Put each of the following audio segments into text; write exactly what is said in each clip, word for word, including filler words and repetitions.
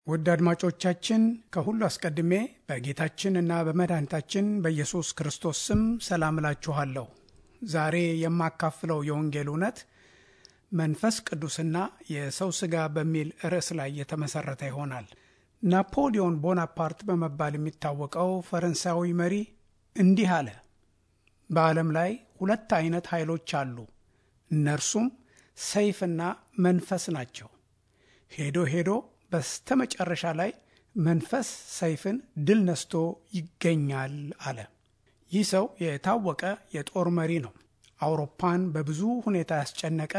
ውድ አድማጮቻችን ከሁሉ አስቀድሜ በጌታችንና በመድኃኒታችን በኢየሱስ ክርስቶስ ስም ሰላም እላችኋለሁ። ዛሬ የማካፍለው የወንጌል እውነት መንፈስ ቅዱስና የሰው ሥጋ በሚል ርዕስ ላይ የተመሠረተ ይሆናል። ናፖሊዮን ቦናፓርት በመባል የሚታወቀው ፈረንሳዊ መሪ እንዲህ አለ። በዓለም ላይ ሁለት አይነት ኃይሎች አሉ። እነርሱም ሰይፍና መንፈስ ናቸው። ሄዶ ሄዶ በስተመጨረሻ ላይ መንፈስ ሰይፍን ድል ነስቶ ይገኛል አለ። ይህ ሰው የታወቀ የጦር መሪ ነው። አውሮፓን በብዙ ሁኔታ ያስጨነቀ፣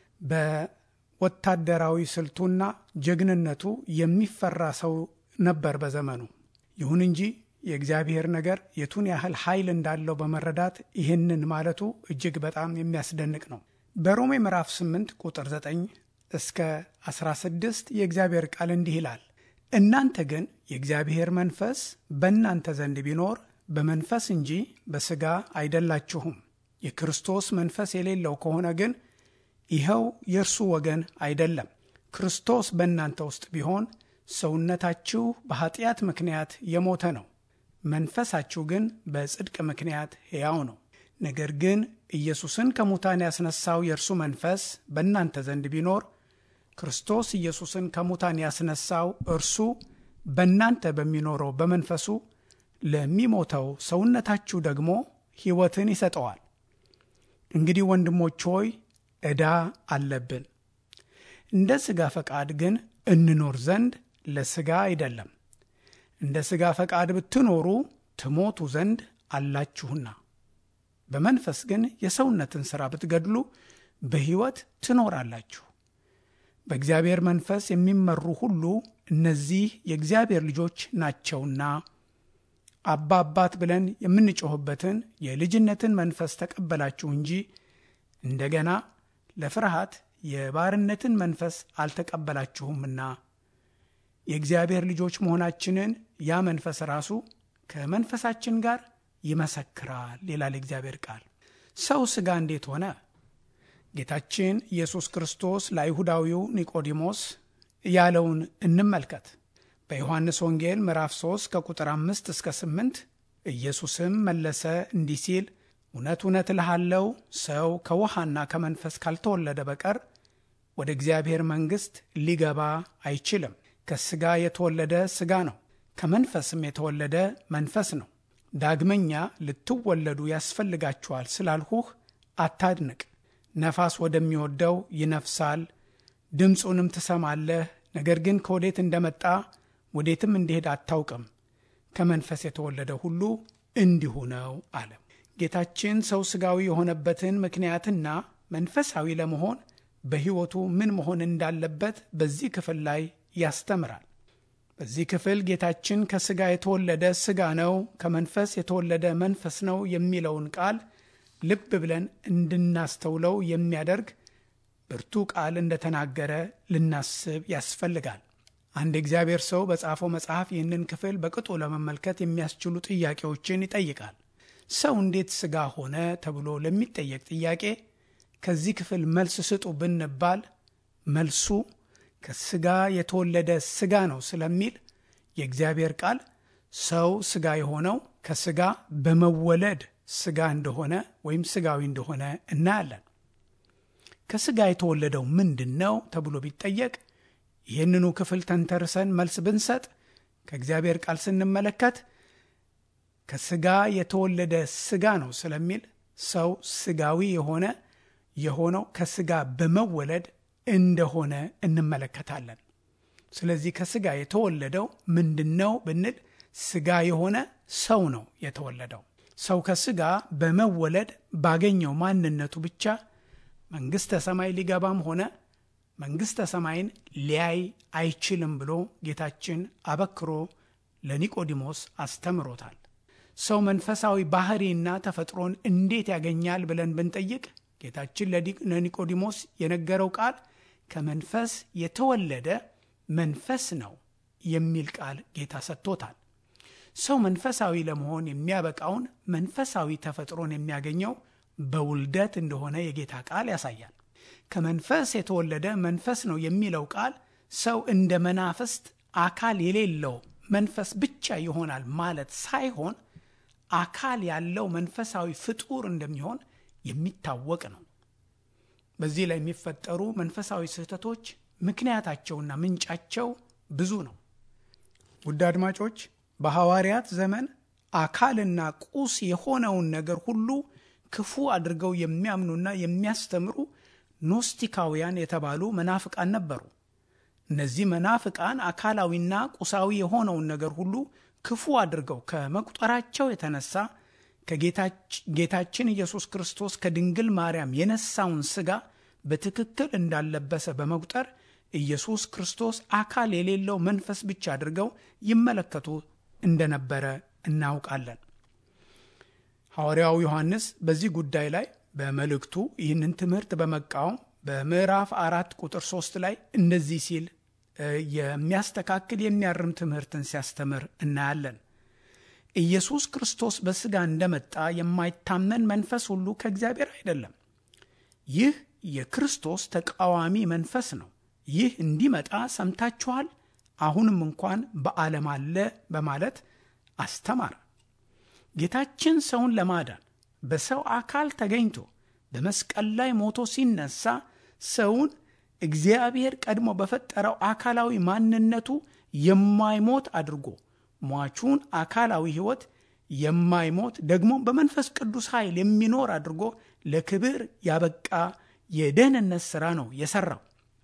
በወታደራዊ ስልቱና ጀግንነቱ የሚፈራ ሰው ነበር በዘመኑ። ይሁን እንጂ የእግዚአብሔር ነገር የቱን ያህል ኃይል እንዳለው በመረዳት ይህንን ማለቱ እጅግ በጣም የሚያስደንቅ ነው። በሮሜ ምዕራፍ ስምንት ቁጥር ዘጠኝ እስከ አስራ ስድስት የእግዚአብሔር ቃል እንዲህ ይላል። እናንተ ግን የእግዚአብሔር መንፈስ በእናንተ ዘንድ ቢኖር በመንፈስ እንጂ በሥጋ አይደላችሁም። የክርስቶስ መንፈስ የሌለው ከሆነ ግን ይኸው የእርሱ ወገን አይደለም። ክርስቶስ በእናንተ ውስጥ ቢሆን ሰውነታችሁ በኃጢአት ምክንያት የሞተ ነው፣ መንፈሳችሁ ግን በጽድቅ ምክንያት ሕያው ነው። ነገር ግን ኢየሱስን ከሙታን ያስነሳው የእርሱ መንፈስ በእናንተ ዘንድ ቢኖር ክርስቶስ ኢየሱስን ከሙታን ያስነሳው እርሱ በእናንተ በሚኖረው በመንፈሱ ለሚሞተው ሰውነታችሁ ደግሞ ሕይወትን ይሰጠዋል። እንግዲህ ወንድሞች ሆይ ዕዳ አለብን። እንደ ሥጋ ፈቃድ ግን እንኖር ዘንድ ለሥጋ አይደለም። እንደ ሥጋ ፈቃድ ብትኖሩ ትሞቱ ዘንድ አላችሁና፣ በመንፈስ ግን የሰውነትን ሥራ ብትገድሉ በሕይወት ትኖራላችሁ። በእግዚአብሔር መንፈስ የሚመሩ ሁሉ እነዚህ የእግዚአብሔር ልጆች ናቸውና፣ አባ አባት ብለን የምንጮህበትን የልጅነትን መንፈስ ተቀበላችሁ እንጂ እንደገና ለፍርሃት የባርነትን መንፈስ አልተቀበላችሁምና። የእግዚአብሔር ልጆች መሆናችንን ያ መንፈስ ራሱ ከመንፈሳችን ጋር ይመሰክራል ይላል እግዚአብሔር ቃል። ሰው ሥጋ እንዴት ሆነ? ጌታችን ኢየሱስ ክርስቶስ ለአይሁዳዊው ኒቆዲሞስ ያለውን እንመልከት። በዮሐንስ ወንጌል ምዕራፍ ሶስት ከቁጥር አምስት እስከ ስምንት ኢየሱስም መለሰ እንዲህ ሲል፣ እውነት እውነት እልሃለሁ ሰው ከውሃና ከመንፈስ ካልተወለደ በቀር ወደ እግዚአብሔር መንግሥት ሊገባ አይችልም። ከሥጋ የተወለደ ሥጋ ነው፣ ከመንፈስም የተወለደ መንፈስ ነው። ዳግመኛ ልትወለዱ ያስፈልጋችኋል ስላልሁህ አታድንቅ። ነፋስ ወደሚወደው ይነፍሳል፣ ድምፁንም ትሰማለህ፣ ነገር ግን ከወዴት እንደመጣ ወዴትም እንዲሄድ አታውቅም። ከመንፈስ የተወለደ ሁሉ እንዲሁ ነው አለ። ጌታችን ሰው ሥጋዊ የሆነበትን ምክንያትና መንፈሳዊ ለመሆን በሕይወቱ ምን መሆን እንዳለበት በዚህ ክፍል ላይ ያስተምራል። በዚህ ክፍል ጌታችን ከሥጋ የተወለደ ሥጋ ነው፣ ከመንፈስ የተወለደ መንፈስ ነው የሚለውን ቃል ልብ ብለን እንድናስተውለው የሚያደርግ ብርቱ ቃል እንደተናገረ ልናስብ ያስፈልጋል። አንድ እግዚአብሔር ሰው በጻፈው መጽሐፍ ይህንን ክፍል በቅጡ ለመመልከት የሚያስችሉ ጥያቄዎችን ይጠይቃል። ሰው እንዴት ሥጋ ሆነ ተብሎ ለሚጠየቅ ጥያቄ ከዚህ ክፍል መልስ ስጡ ብንባል መልሱ ከሥጋ የተወለደ ሥጋ ነው ስለሚል የእግዚአብሔር ቃል ሰው ሥጋ የሆነው ከሥጋ በመወለድ ሥጋ እንደሆነ ወይም ሥጋዊ እንደሆነ እናያለን። ከሥጋ የተወለደው ምንድን ነው ተብሎ ቢጠየቅ ይህንኑ ክፍል ተንተርሰን መልስ ብንሰጥ ከእግዚአብሔር ቃል ስንመለከት ከሥጋ የተወለደ ሥጋ ነው ስለሚል ሰው ሥጋዊ የሆነ የሆነው ከሥጋ በመወለድ እንደሆነ እንመለከታለን። ስለዚህ ከሥጋ የተወለደው ምንድን ነው ብንል ሥጋ የሆነ ሰው ነው የተወለደው። ሰው ከሥጋ በመወለድ ባገኘው ማንነቱ ብቻ መንግሥተ ሰማይ ሊገባም ሆነ መንግሥተ ሰማይን ሊያይ አይችልም ብሎ ጌታችን አበክሮ ለኒቆዲሞስ አስተምሮታል። ሰው መንፈሳዊ ባህሪና ተፈጥሮን እንዴት ያገኛል ብለን ብንጠይቅ ጌታችን ለኒቆዲሞስ የነገረው ቃል ከመንፈስ የተወለደ መንፈስ ነው የሚል ቃል ጌታ ሰጥቶታል። ሰው መንፈሳዊ ለመሆን የሚያበቃውን መንፈሳዊ ተፈጥሮን የሚያገኘው በውልደት እንደሆነ የጌታ ቃል ያሳያል። ከመንፈስ የተወለደ መንፈስ ነው የሚለው ቃል ሰው እንደ መናፍስት አካል የሌለው መንፈስ ብቻ ይሆናል ማለት ሳይሆን አካል ያለው መንፈሳዊ ፍጡር እንደሚሆን የሚታወቅ ነው። በዚህ ላይ የሚፈጠሩ መንፈሳዊ ስህተቶች ምክንያታቸውና ምንጫቸው ብዙ ነው። ውድ አድማጮች፣ በሐዋርያት ዘመን አካልና ቁስ የሆነውን ነገር ሁሉ ክፉ አድርገው የሚያምኑና የሚያስተምሩ ኖስቲካውያን የተባሉ መናፍቃን ነበሩ። እነዚህ መናፍቃን አካላዊና ቁሳዊ የሆነውን ነገር ሁሉ ክፉ አድርገው ከመቁጠራቸው የተነሳ ከጌታችን ኢየሱስ ክርስቶስ ከድንግል ማርያም የነሳውን ሥጋ በትክክል እንዳለበሰ በመቁጠር ኢየሱስ ክርስቶስ አካል የሌለው መንፈስ ብቻ አድርገው ይመለከቱ እንደነበረ እናውቃለን። ሐዋርያው ዮሐንስ በዚህ ጉዳይ ላይ በመልእክቱ ይህንን ትምህርት በመቃወም በምዕራፍ አራት ቁጥር ሶስት ላይ እንደዚህ ሲል የሚያስተካክል የሚያርም ትምህርትን ሲያስተምር እናያለን። ኢየሱስ ክርስቶስ በሥጋ እንደመጣ የማይታመን መንፈስ ሁሉ ከእግዚአብሔር አይደለም። ይህ የክርስቶስ ተቃዋሚ መንፈስ ነው። ይህ እንዲመጣ ሰምታችኋል፣ አሁንም እንኳን በዓለም አለ በማለት አስተማረ። ጌታችን ሰውን ለማዳን በሰው አካል ተገኝቶ በመስቀል ላይ ሞቶ ሲነሳ ሰውን እግዚአብሔር ቀድሞ በፈጠረው አካላዊ ማንነቱ የማይሞት አድርጎ ሟቹን አካላዊ ሕይወት የማይሞት ደግሞ በመንፈስ ቅዱስ ኃይል የሚኖር አድርጎ ለክብር ያበቃ የደህንነት ሥራ ነው የሠራው።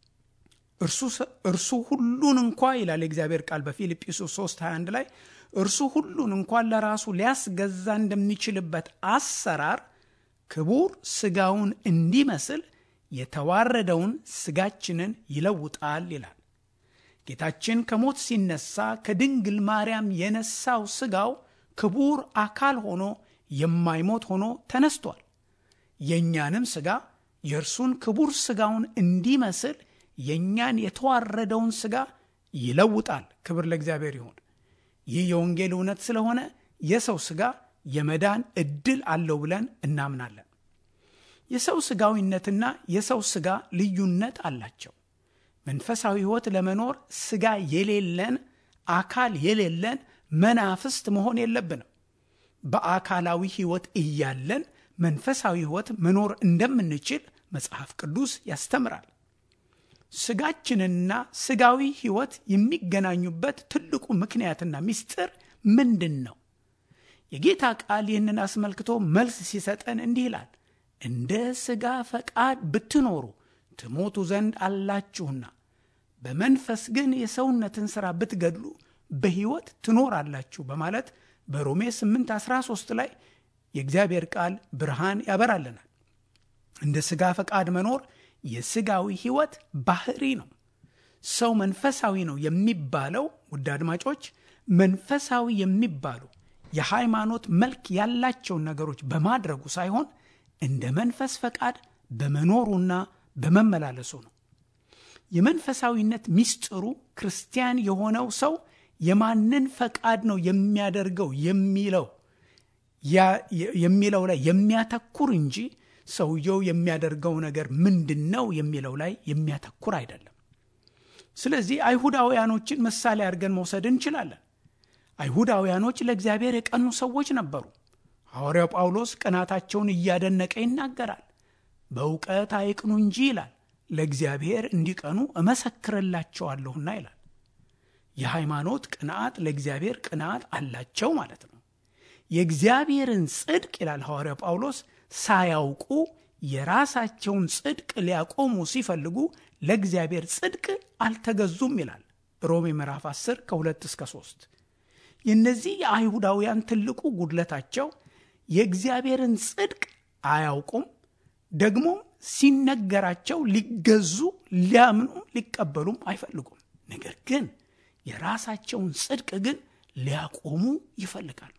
እርሱ ሁሉን እንኳ ይላል የእግዚአብሔር ቃል በፊልጵስዩስ ሶስት ሃያ አንድ ላይ እርሱ ሁሉን እንኳን ለራሱ ሊያስገዛ እንደሚችልበት አሰራር ክቡር ሥጋውን እንዲመስል የተዋረደውን ሥጋችንን ይለውጣል ይላል። ጌታችን ከሞት ሲነሳ ከድንግል ማርያም የነሳው ሥጋው ክቡር አካል ሆኖ የማይሞት ሆኖ ተነስቷል። የእኛንም ሥጋ የእርሱን ክቡር ሥጋውን እንዲመስል የእኛን የተዋረደውን ሥጋ ይለውጣል። ክብር ለእግዚአብሔር ይሁን። ይህ የወንጌል እውነት ስለሆነ የሰው ሥጋ የመዳን ዕድል አለው ብለን እናምናለን። የሰው ሥጋዊነትና የሰው ሥጋ ልዩነት አላቸው። መንፈሳዊ ሕይወት ለመኖር ሥጋ የሌለን አካል የሌለን መናፍስት መሆን የለብንም። በአካላዊ ሕይወት እያለን መንፈሳዊ ሕይወት መኖር እንደምንችል መጽሐፍ ቅዱስ ያስተምራል። ሥጋችንና ሥጋዊ ሕይወት የሚገናኙበት ትልቁ ምክንያትና ምስጢር ምንድን ነው? የጌታ ቃል ይህንን አስመልክቶ መልስ ሲሰጠን እንዲህ ይላል፣ እንደ ሥጋ ፈቃድ ብትኖሩ ትሞቱ ዘንድ አላችሁና በመንፈስ ግን የሰውነትን ሥራ ብትገድሉ በሕይወት ትኖራላችሁ በማለት በሮሜ ስምንት አስራ ሶስት ላይ የእግዚአብሔር ቃል ብርሃን ያበራልናል። እንደ ሥጋ ፈቃድ መኖር የሥጋዊ ሕይወት ባህሪ ነው። ሰው መንፈሳዊ ነው የሚባለው ውድ አድማጮች፣ መንፈሳዊ የሚባሉ የሃይማኖት መልክ ያላቸውን ነገሮች በማድረጉ ሳይሆን እንደ መንፈስ ፈቃድ በመኖሩና በመመላለሱ ነው። የመንፈሳዊነት ምስጢሩ ክርስቲያን የሆነው ሰው የማንን ፈቃድ ነው የሚያደርገው የሚለው የሚለው ላይ የሚያተኩር እንጂ ሰውየው የሚያደርገው ነገር ምንድነው የሚለው ላይ የሚያተኩር አይደለም። ስለዚህ አይሁዳውያኖችን ምሳሌ አድርገን መውሰድ እንችላለን። አይሁዳውያኖች ለእግዚአብሔር የቀኑ ሰዎች ነበሩ። ሐዋርያው ጳውሎስ ቅናታቸውን እያደነቀ ይናገራል። በእውቀት አይቅኑ እንጂ ይላል፣ ለእግዚአብሔር እንዲቀኑ እመሰክርላቸዋለሁና ይላል። የሃይማኖት ቅንዓት ለእግዚአብሔር ቅንዓት አላቸው ማለት ነው። የእግዚአብሔርን ጽድቅ ይላል ሐዋርያው ጳውሎስ ሳያውቁ የራሳቸውን ጽድቅ ሊያቆሙ ሲፈልጉ ለእግዚአብሔር ጽድቅ አልተገዙም ይላል ሮሜ ምዕራፍ አስር ከሁለት እስከ ሶስት። የእነዚህ የአይሁዳውያን ትልቁ ጉድለታቸው የእግዚአብሔርን ጽድቅ አያውቁም፣ ደግሞ ሲነገራቸው ሊገዙ ሊያምኑም ሊቀበሉም አይፈልጉም። ነገር ግን የራሳቸውን ጽድቅ ግን ሊያቆሙ ይፈልጋሉ።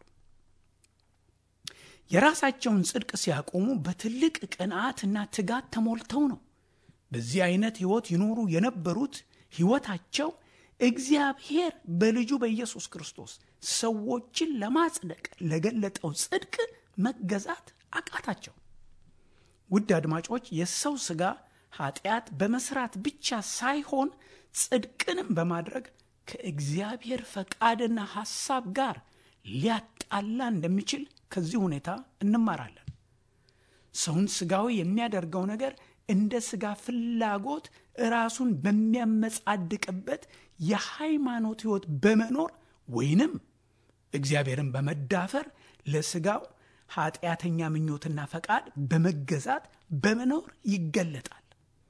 የራሳቸውን ጽድቅ ሲያቆሙ በትልቅ ቅንዓትና ትጋት ተሞልተው ነው። በዚህ አይነት ሕይወት ይኖሩ የነበሩት ሕይወታቸው እግዚአብሔር በልጁ በኢየሱስ ክርስቶስ ሰዎችን ለማጽደቅ ለገለጠው ጽድቅ መገዛት አቃታቸው። ውድ አድማጮች፣ የሰው ሥጋ ኃጢአት በመስራት ብቻ ሳይሆን ጽድቅንም በማድረግ ከእግዚአብሔር ፈቃድና ሐሳብ ጋር ሊያጣላ እንደሚችል ከዚህ ሁኔታ እንማራለን። ሰውን ስጋዊ የሚያደርገው ነገር እንደ ስጋ ፍላጎት ራሱን በሚያመጻድቅበት የሃይማኖት ሕይወት በመኖር ወይንም እግዚአብሔርን በመዳፈር ለስጋው ኃጢአተኛ ምኞትና ፈቃድ በመገዛት በመኖር ይገለጣል።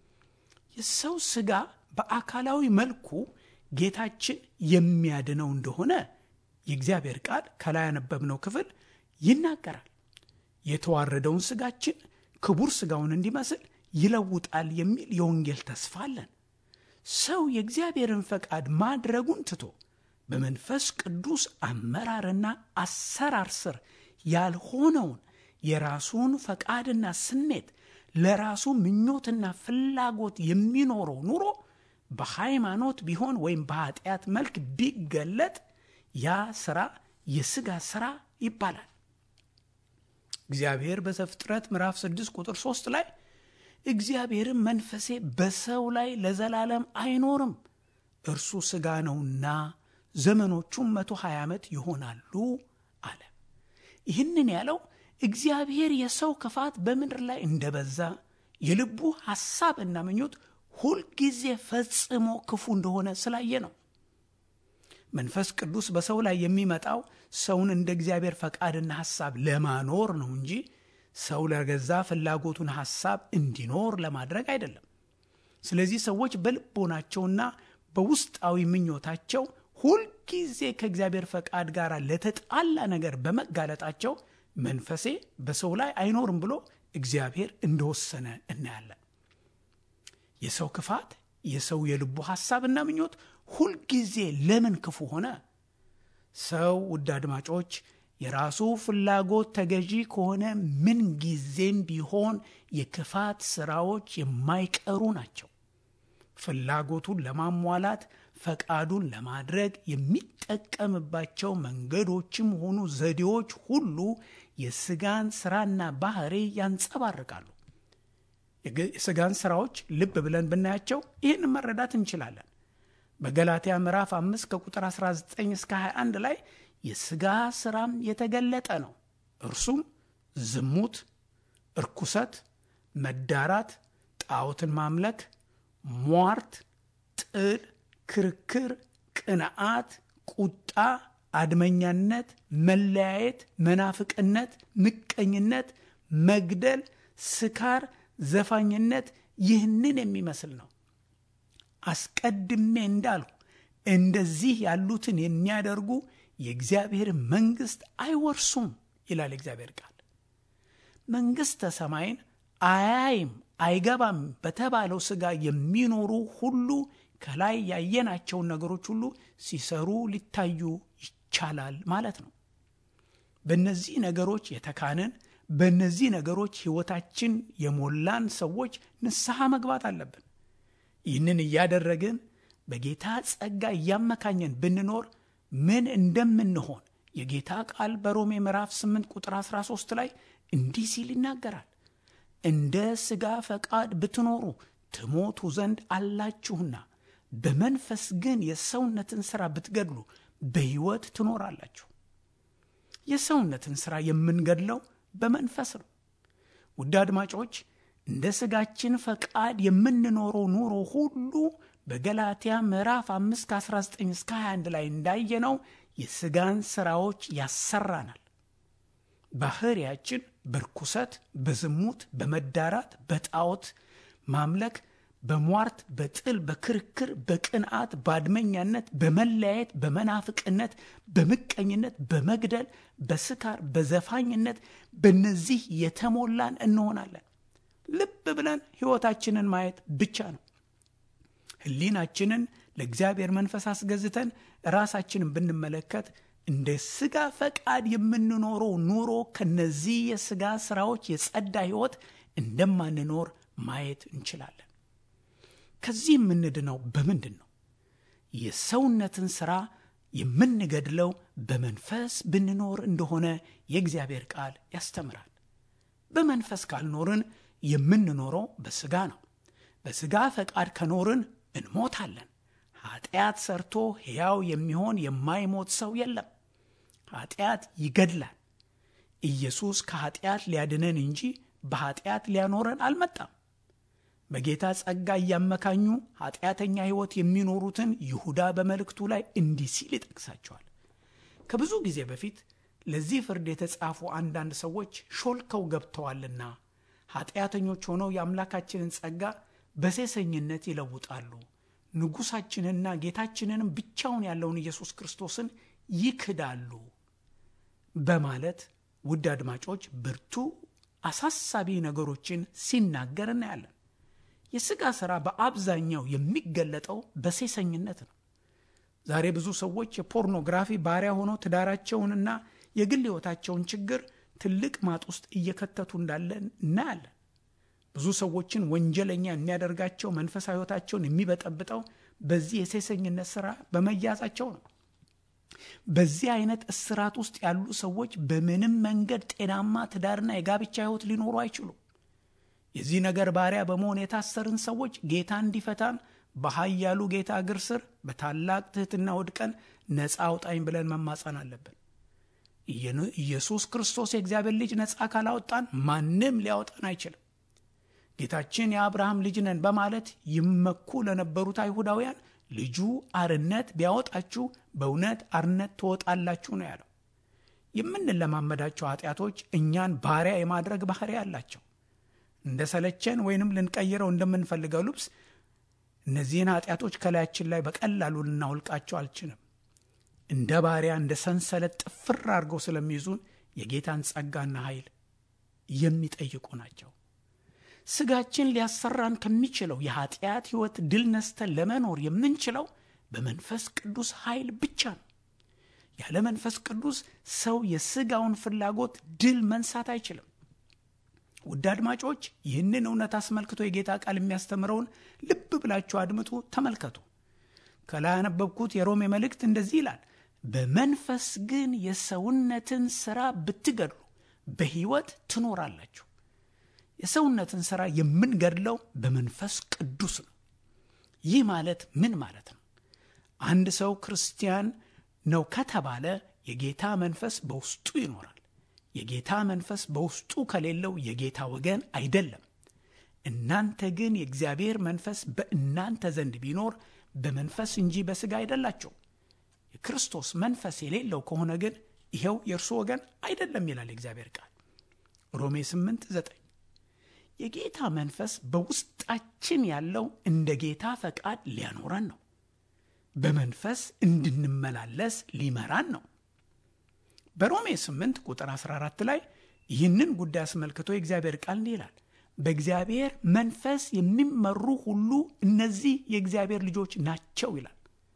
የሰው ስጋ በአካላዊ መልኩ ጌታችን የሚያድነው እንደሆነ የእግዚአብሔር ቃል ከላይ ያነበብነው ክፍል ይናገራል። የተዋረደውን ስጋችን ክቡር ስጋውን እንዲመስል ይለውጣል የሚል የወንጌል ተስፋ አለን። ሰው የእግዚአብሔርን ፈቃድ ማድረጉን ትቶ በመንፈስ ቅዱስ አመራርና አሰራር ስር ያልሆነውን የራሱን ፈቃድና ስሜት ለራሱ ምኞትና ፍላጎት የሚኖረው ኑሮ በሃይማኖት ቢሆን ወይም በኃጢአት መልክ ቢገለጥ ያ ስራ የሥጋ ስራ ይባላል። እግዚአብሔር በዘፍጥረት ምዕራፍ ስድስት ቁጥር ሶስት ላይ እግዚአብሔርም መንፈሴ በሰው ላይ ለዘላለም አይኖርም፣ እርሱ ሥጋ ነውና ዘመኖቹም መቶ ሀያ ዓመት ይሆናሉ አለ። ይህንን ያለው እግዚአብሔር የሰው ክፋት በምድር ላይ እንደበዛ የልቡ ሐሳብና ምኞት ሁልጊዜ ፈጽሞ ክፉ እንደሆነ ስላየ ነው። መንፈስ ቅዱስ በሰው ላይ የሚመጣው ሰውን እንደ እግዚአብሔር ፈቃድና ሐሳብ ለማኖር ነው እንጂ ሰው ለገዛ ፍላጎቱን ሐሳብ እንዲኖር ለማድረግ አይደለም። ስለዚህ ሰዎች በልቦናቸውና በውስጣዊ ምኞታቸው ሁልጊዜ ከእግዚአብሔር ፈቃድ ጋር ለተጣላ ነገር በመጋለጣቸው መንፈሴ በሰው ላይ አይኖርም ብሎ እግዚአብሔር እንደወሰነ እናያለን። የሰው ክፋት፣ የሰው የልቡ ሐሳብና ምኞት ሁልጊዜ ለምን ክፉ ሆነ? ሰው ውድ አድማጮች የራሱ ፍላጎት ተገዢ ከሆነ ምን ጊዜም ቢሆን የክፋት ሥራዎች የማይቀሩ ናቸው። ፍላጎቱን ለማሟላት ፈቃዱን ለማድረግ የሚጠቀምባቸው መንገዶችም ሆኑ ዘዴዎች ሁሉ የሥጋን ሥራና ባህሪ ያንጸባርቃሉ። የሥጋን ሥራዎች ልብ ብለን ብናያቸው ይህን መረዳት እንችላለን። በገላትያ ምዕራፍ አምስት ከቁጥር አስራ ዘጠኝ እስከ ሀያ አንድ ላይ የሥጋ ሥራም የተገለጠ ነው። እርሱም ዝሙት፣ እርኩሰት፣ መዳራት፣ ጣዖትን ማምለክ፣ ሟርት፣ ጥል፣ ክርክር፣ ቅንዓት፣ ቁጣ፣ አድመኛነት፣ መለያየት፣ መናፍቅነት፣ ምቀኝነት፣ መግደል፣ ስካር፣ ዘፋኝነት ይህንን የሚመስል ነው። አስቀድሜ እንዳልሁ እንደዚህ ያሉትን የሚያደርጉ የእግዚአብሔር መንግሥት አይወርሱም ይላል እግዚአብሔር ቃል። መንግሥተ ሰማይን አያይም አይገባም በተባለው ሥጋ የሚኖሩ ሁሉ ከላይ ያየናቸውን ነገሮች ሁሉ ሲሰሩ ሊታዩ ይቻላል ማለት ነው። በእነዚህ ነገሮች የተካንን በእነዚህ ነገሮች ሕይወታችን የሞላን ሰዎች ንስሐ መግባት አለብን። ይህንን እያደረግን በጌታ ጸጋ እያመካኘን ብንኖር ምን እንደምንሆን የጌታ ቃል በሮሜ ምዕራፍ ስምንት ቁጥር አስራ ሶስት ላይ እንዲህ ሲል ይናገራል። እንደ ሥጋ ፈቃድ ብትኖሩ ትሞቱ ዘንድ አላችሁና በመንፈስ ግን የሰውነትን ሥራ ብትገድሉ በሕይወት ትኖራላችሁ። የሰውነትን ሥራ የምንገድለው በመንፈስ ነው። ውድ አድማጮች እንደ ሥጋችን ፈቃድ የምንኖረው ኑሮ ሁሉ በገላትያ ምዕራፍ አምስት ከአስራ ዘጠኝ እስከ ሀያ አንድ ላይ እንዳየነው የሥጋን ሥራዎች ያሰራናል። ባህሪያችን በርኩሰት፣ በዝሙት፣ በመዳራት፣ በጣዖት ማምለክ፣ በሟርት፣ በጥል፣ በክርክር፣ በቅንዓት፣ በአድመኛነት፣ በመለያየት፣ በመናፍቅነት፣ በምቀኝነት፣ በመግደል፣ በስካር፣ በዘፋኝነት በእነዚህ የተሞላን እንሆናለን። ልብ ብለን ሕይወታችንን ማየት ብቻ ነው። ሕሊናችንን ለእግዚአብሔር መንፈስ አስገዝተን ራሳችንን ብንመለከት እንደ ሥጋ ፈቃድ የምንኖረው ኑሮ ከነዚህ የሥጋ ሥራዎች የጸዳ ሕይወት እንደማንኖር ማየት እንችላለን። ከዚህ የምንድነው በምንድን ነው? የሰውነትን ሥራ የምንገድለው በመንፈስ ብንኖር እንደሆነ የእግዚአብሔር ቃል ያስተምራል። በመንፈስ ካልኖርን የምንኖረው በሥጋ ነው። በሥጋ ፈቃድ ከኖርን እንሞታለን። ኃጢአት ሰርቶ ሕያው የሚሆን የማይሞት ሰው የለም። ኃጢአት ይገድላል። ኢየሱስ ከኃጢአት ሊያድነን እንጂ በኃጢአት ሊያኖረን አልመጣም። በጌታ ጸጋ እያመካኙ ኃጢአተኛ ሕይወት የሚኖሩትን ይሁዳ በመልእክቱ ላይ እንዲህ ሲል ይጠቅሳቸዋል። ከብዙ ጊዜ በፊት ለዚህ ፍርድ የተጻፉ አንዳንድ ሰዎች ሾልከው ገብተዋልና ኃጢአተኞች ሆነው የአምላካችንን ጸጋ በሴሰኝነት ይለውጣሉ፣ ንጉሣችንና ጌታችንንም ብቻውን ያለውን ኢየሱስ ክርስቶስን ይክዳሉ በማለት ውድ አድማጮች ብርቱ አሳሳቢ ነገሮችን ሲናገር እናያለን። የሥጋ ሥራ በአብዛኛው የሚገለጠው በሴሰኝነት ነው። ዛሬ ብዙ ሰዎች የፖርኖግራፊ ባሪያ ሆነው ትዳራቸውንና የግል ሕይወታቸውን ችግር ትልቅ ማጥ ውስጥ እየከተቱ እንዳለ እናያለን። ብዙ ሰዎችን ወንጀለኛ የሚያደርጋቸው መንፈሳዊ ሕይወታቸውን የሚበጠብጠው በዚህ የሴሰኝነት ሥራ በመያዛቸው ነው። በዚህ አይነት እስራት ውስጥ ያሉ ሰዎች በምንም መንገድ ጤናማ ትዳርና የጋብቻ ሕይወት ሊኖሩ አይችሉም። የዚህ ነገር ባሪያ በመሆን የታሰርን ሰዎች ጌታ እንዲፈታን በኃያሉ ጌታ እግር ስር በታላቅ ትሕትና ወድቀን ነፃ አውጣኝ ብለን መማጸን አለብን። ኢየሱስ ክርስቶስ የእግዚአብሔር ልጅ ነፃ ካላወጣን ማንም ሊያወጣን አይችልም። ጌታችን የአብርሃም ልጅ ነን በማለት ይመኩ ለነበሩት አይሁዳውያን ልጁ አርነት ቢያወጣችሁ በእውነት አርነት ትወጣላችሁ ነው ያለው። የምንለማመዳቸው ኃጢአቶች እኛን ባሪያ የማድረግ ባህሪ ያላቸው፣ እንደ ሰለቸን ወይንም ልንቀይረው እንደምንፈልገው ልብስ እነዚህን ኃጢአቶች ከላያችን ላይ በቀላሉ ልናውልቃቸው አልችልም። እንደ ባሪያ እንደ ሰንሰለት ጥፍር አድርገው ስለሚይዙን የጌታን ጸጋና ኃይል የሚጠይቁ ናቸው። ስጋችን ሊያሰራን ከሚችለው የኃጢአት ሕይወት ድል ነስተን ለመኖር የምንችለው በመንፈስ ቅዱስ ኃይል ብቻ ነው። ያለ መንፈስ ቅዱስ ሰው የስጋውን ፍላጎት ድል መንሳት አይችልም። ውድ አድማጮች ይህንን እውነት አስመልክቶ የጌታ ቃል የሚያስተምረውን ልብ ብላችሁ አድምጡ፣ ተመልከቱ። ከላይ ያነበብኩት የሮሜ መልእክት እንደዚህ ይላል፣ በመንፈስ ግን የሰውነትን ሥራ ብትገድሉ በሕይወት ትኖራላችሁ። የሰውነትን ሥራ የምንገድለው በመንፈስ ቅዱስ ነው። ይህ ማለት ምን ማለት ነው? አንድ ሰው ክርስቲያን ነው ከተባለ የጌታ መንፈስ በውስጡ ይኖራል። የጌታ መንፈስ በውስጡ ከሌለው የጌታ ወገን አይደለም። እናንተ ግን የእግዚአብሔር መንፈስ በእናንተ ዘንድ ቢኖር በመንፈስ እንጂ በሥጋ አይደላችሁ። የክርስቶስ መንፈስ የሌለው ከሆነ ግን ይሄው የእርሱ ወገን አይደለም ይላል የእግዚአብሔር ቃል ሮሜ ስምንት ዘጠኝ። የጌታ መንፈስ በውስጣችን ያለው እንደ ጌታ ፈቃድ ሊያኖረን ነው። በመንፈስ እንድንመላለስ ሊመራን ነው። በሮሜ ስምንት ቁጥር አስራ አራት ላይ ይህንን ጉዳይ አስመልክቶ የእግዚአብሔር ቃል እንዲህ ይላል፣ በእግዚአብሔር መንፈስ የሚመሩ ሁሉ እነዚህ የእግዚአብሔር ልጆች ናቸው ይላል።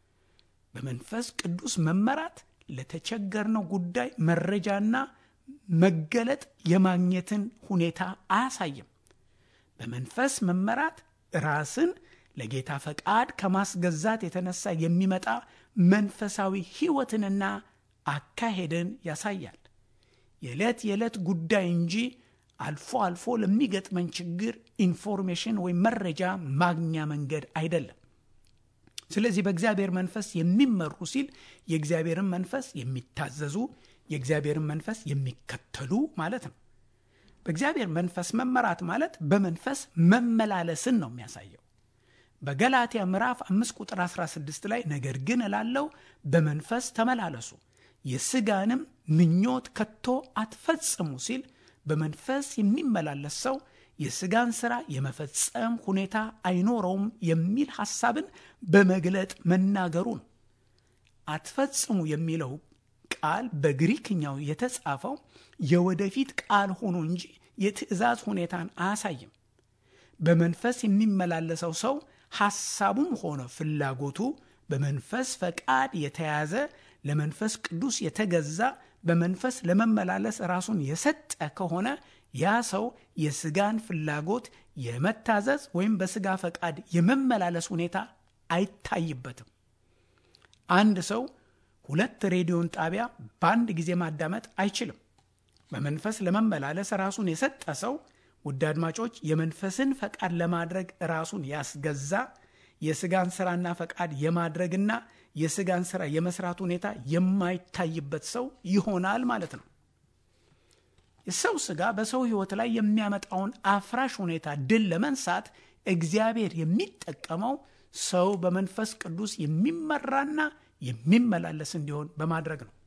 በመንፈስ ቅዱስ መመራት ለተቸገርነው ጉዳይ መረጃና መገለጥ የማግኘትን ሁኔታ አያሳይም። በመንፈስ መመራት ራስን ለጌታ ፈቃድ ከማስገዛት የተነሳ የሚመጣ መንፈሳዊ ሕይወትንና አካሄድን ያሳያል። የዕለት የዕለት ጉዳይ እንጂ አልፎ አልፎ ለሚገጥመን ችግር ኢንፎርሜሽን ወይም መረጃ ማግኛ መንገድ አይደለም። ስለዚህ በእግዚአብሔር መንፈስ የሚመሩ ሲል የእግዚአብሔርን መንፈስ የሚታዘዙ፣ የእግዚአብሔርን መንፈስ የሚከተሉ ማለት ነው። በእግዚአብሔር መንፈስ መመራት ማለት በመንፈስ መመላለስን ነው የሚያሳየው። በገላትያ ምዕራፍ አምስት ቁጥር አስራ ስድስት ላይ ነገር ግን እላለሁ በመንፈስ ተመላለሱ የሥጋንም ምኞት ከቶ አትፈጽሙ ሲል በመንፈስ የሚመላለስ ሰው የሥጋን ሥራ የመፈጸም ሁኔታ አይኖረውም የሚል ሐሳብን በመግለጥ መናገሩ ነው። አትፈጽሙ የሚለው ቃል በግሪክኛው የተጻፈው የወደፊት ቃል ሆኖ እንጂ የትእዛዝ ሁኔታን አያሳይም። በመንፈስ የሚመላለሰው ሰው ሐሳቡም ሆነ ፍላጎቱ በመንፈስ ፈቃድ የተያዘ፣ ለመንፈስ ቅዱስ የተገዛ፣ በመንፈስ ለመመላለስ ራሱን የሰጠ ከሆነ ያ ሰው የሥጋን ፍላጎት የመታዘዝ ወይም በሥጋ ፈቃድ የመመላለስ ሁኔታ አይታይበትም። አንድ ሰው ሁለት ሬዲዮን ጣቢያ በአንድ ጊዜ ማዳመጥ አይችልም። በመንፈስ ለመመላለስ ራሱን የሰጠ ሰው ውድ አድማጮች የመንፈስን ፈቃድ ለማድረግ ራሱን ያስገዛ፣ የስጋን ስራና ፈቃድ የማድረግና የስጋን ስራ የመስራት ሁኔታ የማይታይበት ሰው ይሆናል ማለት ነው። የሰው ስጋ በሰው ህይወት ላይ የሚያመጣውን አፍራሽ ሁኔታ ድል ለመንሳት እግዚአብሔር የሚጠቀመው ሰው በመንፈስ ቅዱስ የሚመራና የሚመላለስ እንዲሆን በማድረግ ነው።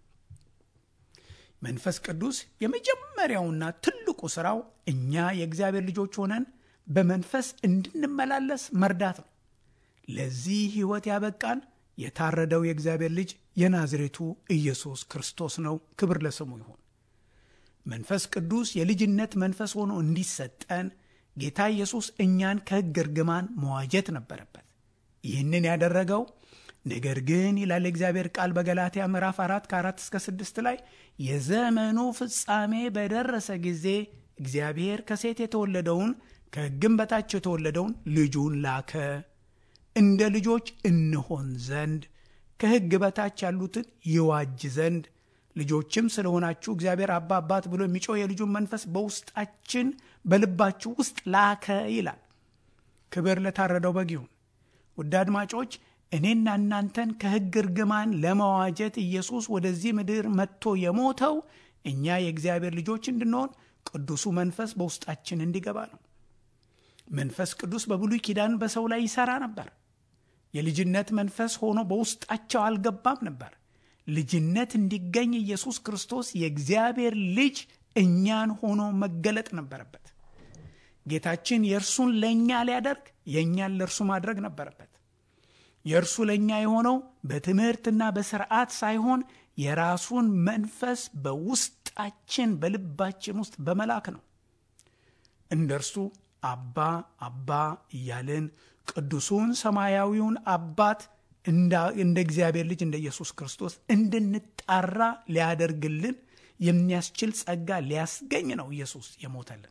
መንፈስ ቅዱስ የመጀመሪያውና ትልቁ ስራው እኛ የእግዚአብሔር ልጆች ሆነን በመንፈስ እንድንመላለስ መርዳት ነው። ለዚህ ህይወት ያበቃን የታረደው የእግዚአብሔር ልጅ የናዝሬቱ ኢየሱስ ክርስቶስ ነው። ክብር ለስሙ ይሁን። መንፈስ ቅዱስ የልጅነት መንፈስ ሆኖ እንዲሰጠን ጌታ ኢየሱስ እኛን ከሕግ እርግማን መዋጀት ነበረበት። ይህንን ያደረገው ነገር ግን ይላል እግዚአብሔር ቃል በገላትያ ምዕራፍ አራት ከአራት እስከ ስድስት ላይ የዘመኑ ፍጻሜ በደረሰ ጊዜ እግዚአብሔር ከሴት የተወለደውን ከሕግም በታች የተወለደውን ልጁን ላከ፣ እንደ ልጆች እንሆን ዘንድ ከሕግ በታች ያሉትን ይዋጅ ዘንድ ልጆችም ስለሆናችሁ እግዚአብሔር አባ አባት ብሎ የሚጮህ የልጁን መንፈስ በውስጣችን በልባችሁ ውስጥ ላከ ይላል። ክብር ለታረደው በግ ይሁን። ውድ አድማጮች፣ እኔና እናንተን ከሕግ እርግማን ለመዋጀት ኢየሱስ ወደዚህ ምድር መጥቶ የሞተው እኛ የእግዚአብሔር ልጆች እንድንሆን ቅዱሱ መንፈስ በውስጣችን እንዲገባ ነው። መንፈስ ቅዱስ በብሉይ ኪዳን በሰው ላይ ይሰራ ነበር። የልጅነት መንፈስ ሆኖ በውስጣቸው አልገባም ነበር። ልጅነት እንዲገኝ ኢየሱስ ክርስቶስ የእግዚአብሔር ልጅ እኛን ሆኖ መገለጥ ነበረበት። ጌታችን የእርሱን ለእኛ ሊያደርግ የእኛን ለእርሱ ማድረግ ነበረበት። የእርሱ ለእኛ የሆነው በትምህርትና በስርዓት ሳይሆን የራሱን መንፈስ በውስጣችን በልባችን ውስጥ በመላክ ነው። እንደርሱ አባ አባ እያልን ቅዱሱን ሰማያዊውን አባት እንደ እግዚአብሔር ልጅ እንደ ኢየሱስ ክርስቶስ እንድንጣራ ሊያደርግልን የሚያስችል ጸጋ ሊያስገኝ ነው ኢየሱስ የሞተልን።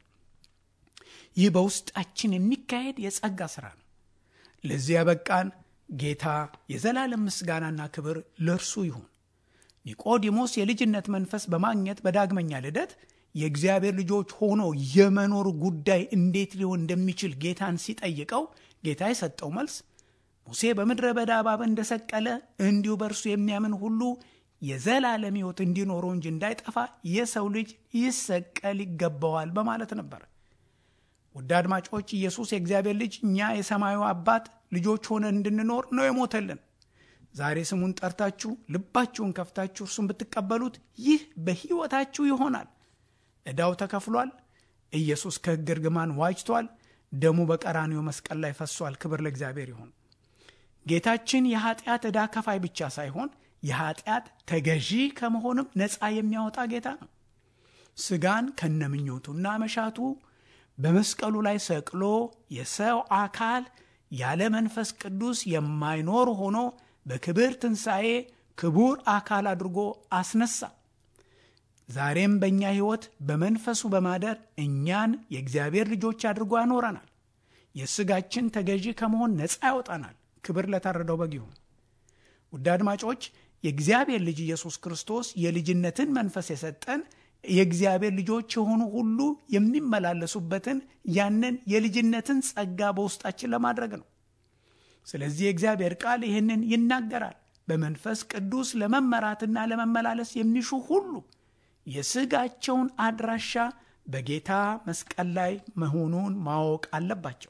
ይህ በውስጣችን የሚካሄድ የጸጋ ሥራ ነው። ለዚህ ያበቃን ጌታ የዘላለም ምስጋናና ክብር ለእርሱ ይሁን። ኒቆዲሞስ የልጅነት መንፈስ በማግኘት በዳግመኛ ልደት የእግዚአብሔር ልጆች ሆኖ የመኖር ጉዳይ እንዴት ሊሆን እንደሚችል ጌታን ሲጠይቀው ጌታ የሰጠው መልስ ሙሴ በምድረ በዳ እባብ እንደሰቀለ እንዲሁ በእርሱ የሚያምን ሁሉ የዘላለም ሕይወት እንዲኖረው እንጂ እንዳይጠፋ የሰው ልጅ ይሰቀል ይገባዋል በማለት ነበር። ውድ አድማጮች፣ ኢየሱስ የእግዚአብሔር ልጅ እኛ የሰማዩ አባት ልጆች ሆነን እንድንኖር ነው የሞተልን። ዛሬ ስሙን ጠርታችሁ ልባችሁን ከፍታችሁ እርሱን ብትቀበሉት ይህ በሕይወታችሁ ይሆናል። ዕዳው ተከፍሏል። ኢየሱስ ከሕግ እርግማን ዋጅቷል። ደሙ በቀራንዮ መስቀል ላይ ፈሷል። ክብር ለእግዚአብሔር ይሁን። ጌታችን የኃጢአት ዕዳ ከፋይ ብቻ ሳይሆን የኃጢአት ተገዢ ከመሆንም ነፃ የሚያወጣ ጌታ ነው። ሥጋን ከነምኞቱና መሻቱ በመስቀሉ ላይ ሰቅሎ የሰው አካል ያለ መንፈስ ቅዱስ የማይኖር ሆኖ በክብር ትንሣኤ ክቡር አካል አድርጎ አስነሳ። ዛሬም በእኛ ሕይወት በመንፈሱ በማደር እኛን የእግዚአብሔር ልጆች አድርጎ ያኖረናል። የሥጋችን ተገዢ ከመሆን ነፃ ያወጣናል። ክብር ለታረደው በግ ይሁን። ውድ አድማጮች፣ የእግዚአብሔር ልጅ ኢየሱስ ክርስቶስ የልጅነትን መንፈስ የሰጠን የእግዚአብሔር ልጆች የሆኑ ሁሉ የሚመላለሱበትን ያንን የልጅነትን ጸጋ በውስጣችን ለማድረግ ነው። ስለዚህ የእግዚአብሔር ቃል ይህንን ይናገራል። በመንፈስ ቅዱስ ለመመራትና ለመመላለስ የሚሹ ሁሉ የሥጋቸውን አድራሻ በጌታ መስቀል ላይ መሆኑን ማወቅ አለባቸው።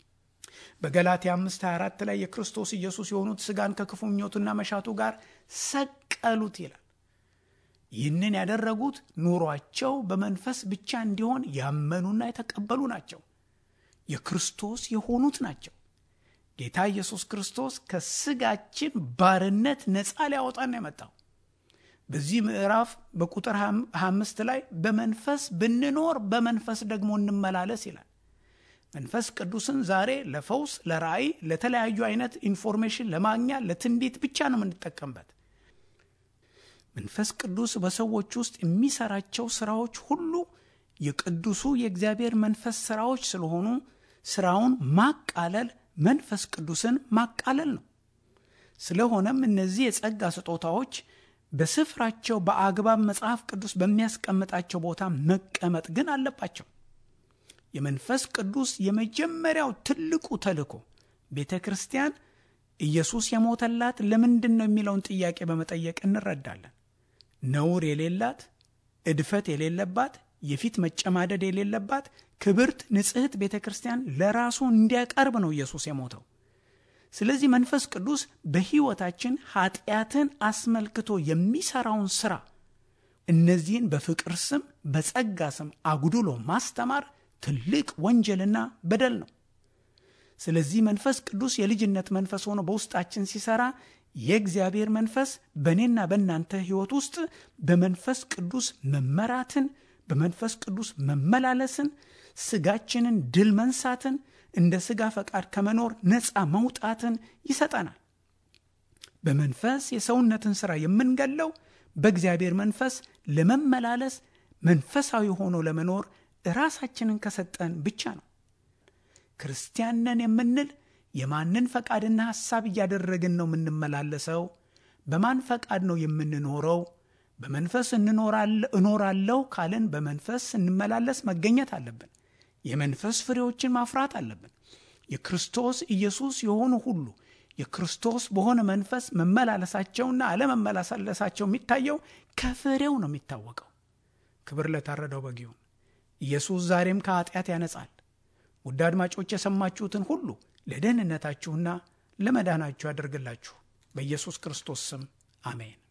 በገላትያ አምስት ሃያ አራት ላይ የክርስቶስ ኢየሱስ የሆኑት ሥጋን ከክፉ ምኞቱና መሻቱ ጋር ሰቀሉት ይላል። ይህንን ያደረጉት ኑሯቸው በመንፈስ ብቻ እንዲሆን ያመኑና የተቀበሉ ናቸው። የክርስቶስ የሆኑት ናቸው። ጌታ ኢየሱስ ክርስቶስ ከሥጋችን ባርነት ነፃ ሊያወጣን ነው የመጣው። በዚህ ምዕራፍ በቁጥር ሃያ አምስት ላይ በመንፈስ ብንኖር በመንፈስ ደግሞ እንመላለስ ይላል። መንፈስ ቅዱስን ዛሬ ለፈውስ፣ ለራእይ፣ ለተለያዩ አይነት ኢንፎርሜሽን ለማግኛ ለትንቢት ብቻ ነው የምንጠቀምበት። መንፈስ ቅዱስ በሰዎች ውስጥ የሚሰራቸው ስራዎች ሁሉ የቅዱሱ የእግዚአብሔር መንፈስ ስራዎች ስለሆኑ ስራውን ማቃለል መንፈስ ቅዱስን ማቃለል ነው። ስለሆነም እነዚህ የጸጋ ስጦታዎች በስፍራቸው በአግባብ መጽሐፍ ቅዱስ በሚያስቀምጣቸው ቦታ መቀመጥ ግን አለባቸው። የመንፈስ ቅዱስ የመጀመሪያው ትልቁ ተልእኮ ቤተ ክርስቲያን ኢየሱስ የሞተላት ለምንድን ነው የሚለውን ጥያቄ በመጠየቅ እንረዳለን። ነውር የሌላት፣ እድፈት የሌለባት፣ የፊት መጨማደድ የሌለባት ክብርት ንጽሕት ቤተ ክርስቲያን ለራሱ እንዲያቀርብ ነው ኢየሱስ የሞተው። ስለዚህ መንፈስ ቅዱስ በሕይወታችን ኃጢአትን አስመልክቶ የሚሰራውን ሥራ እነዚህን በፍቅር ስም በጸጋ ስም አጉድሎ ማስተማር ትልቅ ወንጀልና በደል ነው። ስለዚህ መንፈስ ቅዱስ የልጅነት መንፈስ ሆኖ በውስጣችን ሲሰራ የእግዚአብሔር መንፈስ በእኔና በእናንተ ሕይወት ውስጥ በመንፈስ ቅዱስ መመራትን፣ በመንፈስ ቅዱስ መመላለስን፣ ስጋችንን ድል መንሳትን፣ እንደ ስጋ ፈቃድ ከመኖር ነፃ መውጣትን ይሰጠናል። በመንፈስ የሰውነትን ሥራ የምንገለው በእግዚአብሔር መንፈስ ለመመላለስ መንፈሳዊ ሆኖ ለመኖር ራሳችንን ከሰጠን ብቻ ነው። ክርስቲያን ነን የምንል የማንን ፈቃድና ሐሳብ እያደረግን ነው የምንመላለሰው? በማን ፈቃድ ነው የምንኖረው? በመንፈስ እኖራለሁ ካልን በመንፈስ እንመላለስ መገኘት አለብን። የመንፈስ ፍሬዎችን ማፍራት አለብን። የክርስቶስ ኢየሱስ የሆኑ ሁሉ የክርስቶስ በሆነ መንፈስ መመላለሳቸውና አለመመላለሳቸው የሚታየው ከፍሬው ነው የሚታወቀው። ክብር ለታረደው በግ ይሁን። ኢየሱስ ዛሬም ከኃጢአት ያነጻል። ውድ አድማጮች የሰማችሁትን ሁሉ ለደህንነታችሁና ለመዳናችሁ ያደርግላችሁ። በኢየሱስ ክርስቶስ ስም አሜን።